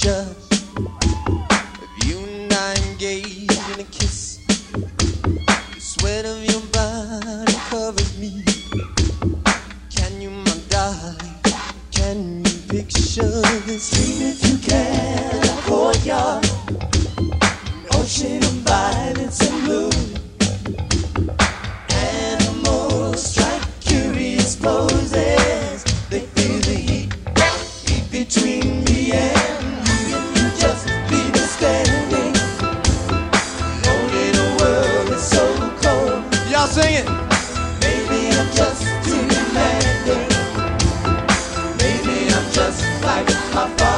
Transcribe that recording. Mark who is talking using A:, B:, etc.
A: picture of you and I engaged in a kiss. The sweat of your body covers me. Can you, my darling, can you picture this? Dream if you can, a courtyard, an ocean of violets and blue. Animals strike curious poses. They feel the heat between me and you. And you just leave me standing, alone in a world that's so cold. Y'all sing it. Maybe I'm just too demanding. Maybe I'm just like my father.